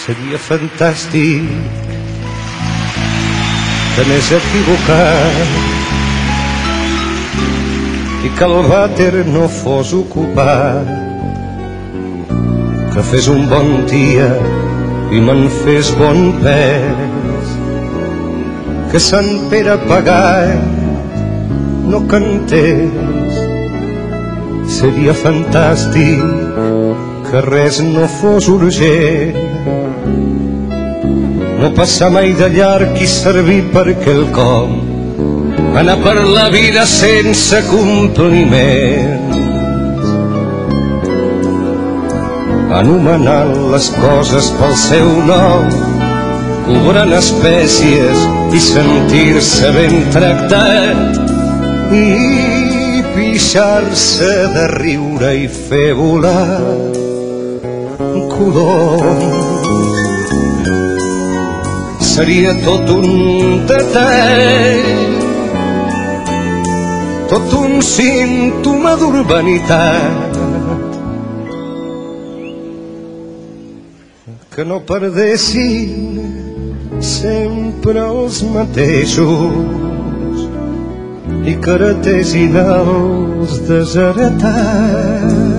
Seria fantàstic que anés equivocat i que el vàter no fos ocupat, que fes un bon dia i me'n fes bon pes, que Sant Pere pagat no cantés. Seria fantàstic que res no fos urgent, no passar mai de llarg i servir per quelcom, anar per la vida sense compliments, anomenant les coses pel seu nom, cobrant espècies i sentir-se ben tractat, i pixar-se de riure i fer volar coloms. Seria tot un detall, tot un símptoma d'urbanitat, que no perdessin sempre els mateixos i que heretessin els desheretats.